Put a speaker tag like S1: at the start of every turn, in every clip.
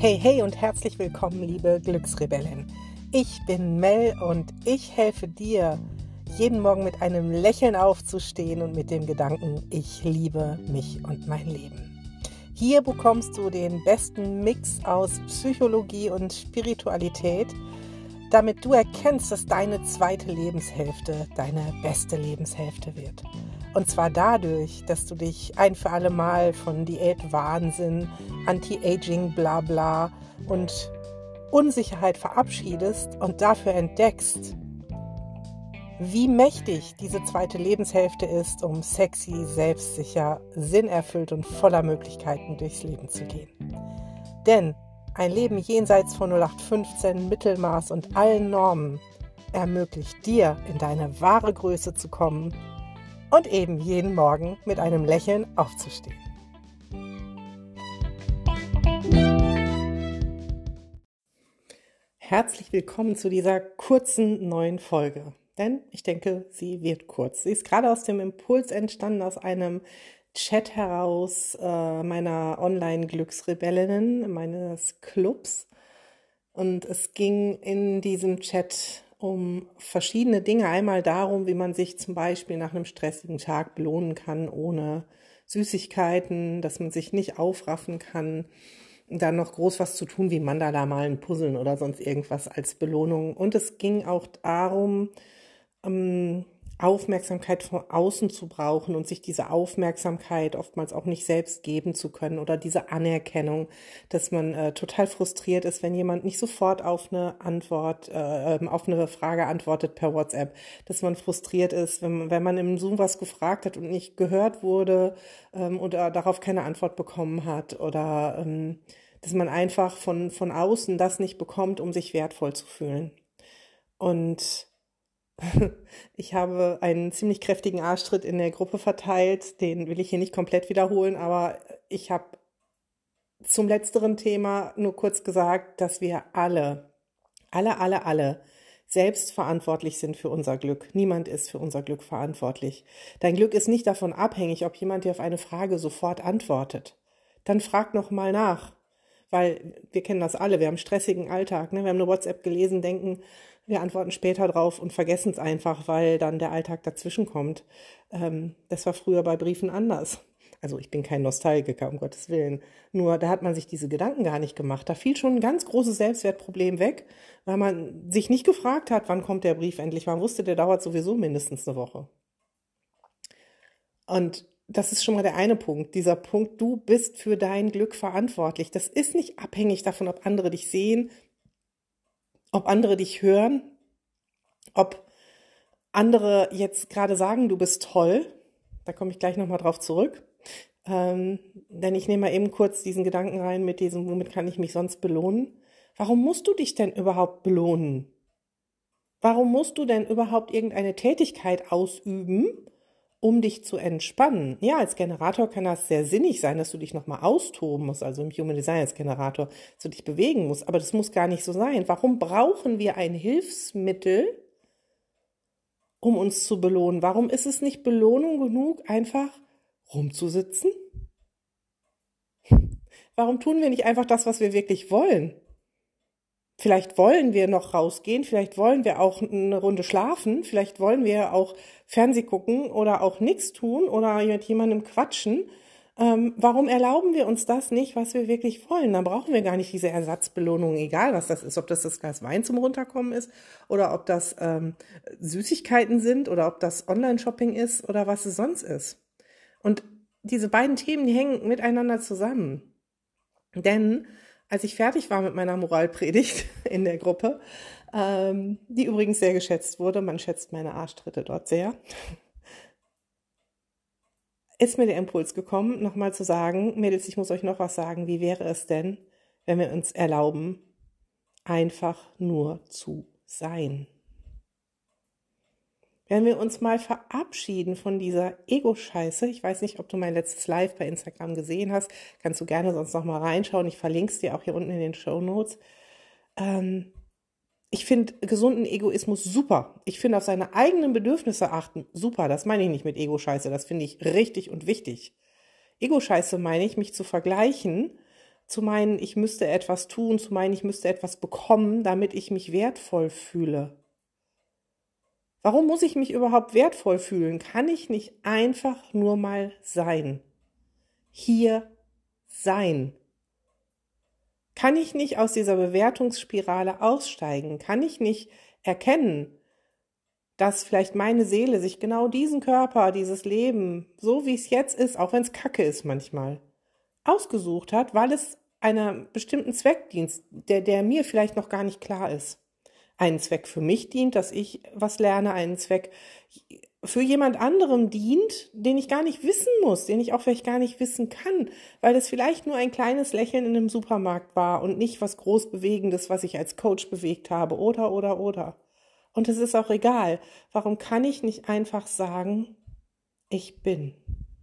S1: Hey, hey und herzlich willkommen, liebe Glücksrebellin. Ich bin Mel und ich helfe dir, jeden Morgen mit einem Lächeln aufzustehen und mit dem Gedanken, ich liebe mich und mein Leben. Hier bekommst du den besten Mix aus Psychologie und Spiritualität, damit du erkennst, dass deine zweite Lebenshälfte deine beste Lebenshälfte wird. Und zwar dadurch, dass du dich ein für alle Mal von Diätwahnsinn, Anti-Aging, Blabla und Unsicherheit verabschiedest und dafür entdeckst, wie mächtig diese zweite Lebenshälfte ist, um sexy, selbstsicher, sinnerfüllt und voller Möglichkeiten durchs Leben zu gehen. Denn ein Leben jenseits von 0815, Mittelmaß und allen Normen ermöglicht dir, in deine wahre Größe zu kommen und eben jeden Morgen mit einem Lächeln aufzustehen. Herzlich willkommen zu dieser kurzen neuen Folge, denn ich denke, sie wird kurz. Sie ist gerade aus dem Impuls entstanden, aus einem Chat heraus meiner Online-Glücksrebellinnen, meines Clubs. Und es ging in diesem Chat um verschiedene Dinge. Einmal darum, wie man sich zum Beispiel nach einem stressigen Tag belohnen kann ohne Süßigkeiten, dass man sich nicht aufraffen kann, dann noch groß was zu tun wie Mandala malen, Puzzeln oder sonst irgendwas als Belohnung. Und es ging auch darum, Aufmerksamkeit von außen zu brauchen und sich diese Aufmerksamkeit oftmals auch nicht selbst geben zu können oder diese Anerkennung, dass man total frustriert ist, wenn jemand nicht sofort auf eine auf eine Frage antwortet per WhatsApp, dass man frustriert ist, wenn man im Zoom was gefragt hat und nicht gehört wurde oder darauf keine Antwort bekommen hat oder dass man einfach von außen das nicht bekommt, um sich wertvoll zu fühlen. Und ich habe einen ziemlich kräftigen Arschtritt in der Gruppe verteilt, den will ich hier nicht komplett wiederholen, aber ich habe zum letzteren Thema nur kurz gesagt, dass wir alle selbst verantwortlich sind für unser Glück. Niemand ist für unser Glück verantwortlich. Dein Glück ist nicht davon abhängig, ob jemand dir auf eine Frage sofort antwortet. Dann frag noch mal nach, weil wir kennen das alle, wir haben einen stressigen Alltag, ne? Wir haben eine WhatsApp gelesen, denken, wir antworten später drauf und vergessen es einfach, weil dann der Alltag dazwischen kommt. Das war früher bei Briefen anders. Also ich bin kein Nostalgiker, um Gottes Willen. Nur da hat man sich diese Gedanken gar nicht gemacht. Da fiel schon ein ganz großes Selbstwertproblem weg, weil man sich nicht gefragt hat, wann kommt der Brief endlich. Man wusste, der dauert sowieso mindestens eine Woche. Und das ist schon mal der eine Punkt. Dieser Punkt, du bist für dein Glück verantwortlich. Das ist nicht abhängig davon, ob andere dich sehen, ob andere dich hören, ob andere jetzt gerade sagen, du bist toll. Da komme ich gleich nochmal drauf zurück. Denn ich nehme mal eben kurz diesen Gedanken rein mit diesem, womit kann ich mich sonst belohnen? Warum musst du dich denn überhaupt belohnen? Warum musst du denn überhaupt irgendeine Tätigkeit ausüben, um dich zu entspannen? Ja, als Generator kann das sehr sinnig sein, dass du dich nochmal austoben musst, also im Human Design als Generator, dass du dich bewegen musst, aber das muss gar nicht so sein. Warum brauchen wir ein Hilfsmittel, um uns zu belohnen? Warum ist es nicht Belohnung genug, einfach rumzusitzen? Warum tun wir nicht einfach das, was wir wirklich wollen? Vielleicht wollen wir noch rausgehen, vielleicht wollen wir auch eine Runde schlafen, vielleicht wollen wir auch Fernseh gucken oder auch nichts tun oder mit jemandem quatschen. Warum erlauben wir uns das nicht, was wir wirklich wollen? Dann brauchen wir gar nicht diese Ersatzbelohnung, egal was das ist, ob das Glas Wein zum Runterkommen ist oder ob das Süßigkeiten sind oder ob das Online-Shopping ist oder was es sonst ist. Und diese beiden Themen, die hängen miteinander zusammen. Denn als ich fertig war mit meiner Moralpredigt in der Gruppe, die übrigens sehr geschätzt wurde, man schätzt meine Arschtritte dort sehr, ist mir der Impuls gekommen, nochmal zu sagen, Mädels, ich muss euch noch was sagen, wie wäre es denn, wenn wir uns erlauben, einfach nur zu sein? Wenn wir uns mal verabschieden von dieser Ego-Scheiße, ich weiß nicht, ob du mein letztes Live bei Instagram gesehen hast, kannst du gerne sonst noch mal reinschauen, ich verlinke es dir auch hier unten in den Shownotes. Ich finde gesunden Egoismus super. Ich finde auf seine eigenen Bedürfnisse achten super. Das meine ich nicht mit Ego-Scheiße, das finde ich richtig und wichtig. Ego-Scheiße meine ich, mich zu vergleichen zu meinen, ich müsste etwas tun, zu meinen, ich müsste etwas bekommen, damit ich mich wertvoll fühle. Warum muss ich mich überhaupt wertvoll fühlen? Kann ich nicht einfach nur mal sein? Hier sein. Kann ich nicht aus dieser Bewertungsspirale aussteigen? Kann ich nicht erkennen, dass vielleicht meine Seele sich genau diesen Körper, dieses Leben, so wie es jetzt ist, auch wenn es Kacke ist manchmal, ausgesucht hat, weil es einer bestimmten Zweck dient, der mir vielleicht noch gar nicht klar ist. Einen Zweck für mich dient, dass ich was lerne, einen Zweck für jemand anderem dient, den ich gar nicht wissen muss, den ich auch vielleicht gar nicht wissen kann, weil es vielleicht nur ein kleines Lächeln in einem Supermarkt war und nicht was Großbewegendes, was ich als Coach bewegt habe, oder. Und es ist auch egal. Warum kann ich nicht einfach sagen, ich bin?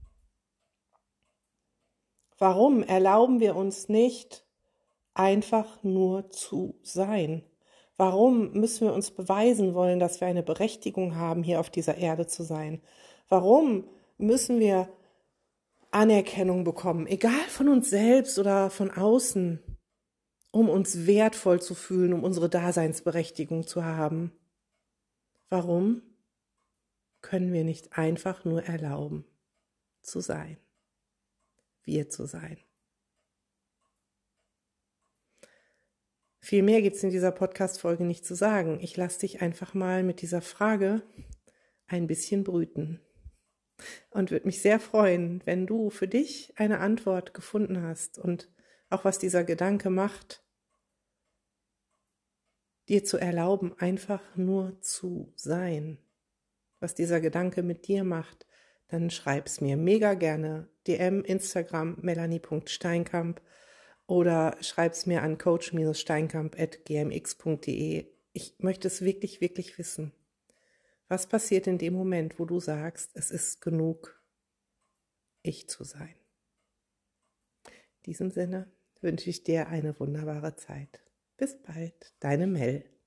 S1: Warum erlauben wir uns nicht, einfach nur zu sein? Warum müssen wir uns beweisen wollen, dass wir eine Berechtigung haben, hier auf dieser Erde zu sein? Warum müssen wir Anerkennung bekommen, egal von uns selbst oder von außen, um uns wertvoll zu fühlen, um unsere Daseinsberechtigung zu haben? Warum können wir nicht einfach nur erlauben, zu sein, wir zu sein? Viel mehr gibt es in dieser Podcast-Folge nicht zu sagen. Ich lasse dich einfach mal mit dieser Frage ein bisschen brüten und würde mich sehr freuen, wenn du für dich eine Antwort gefunden hast und auch was dieser Gedanke macht, dir zu erlauben, einfach nur zu sein. Was dieser Gedanke mit dir macht, dann schreib's mir mega gerne. DM, Instagram, melanie.steinkamp oder schreib's mir an coach-steinkamp@gmx.de. Ich möchte es wirklich, wirklich wissen. Was passiert in dem Moment, wo du sagst, es ist genug, ich zu sein? In diesem Sinne wünsche ich dir eine wunderbare Zeit. Bis bald, deine Mel.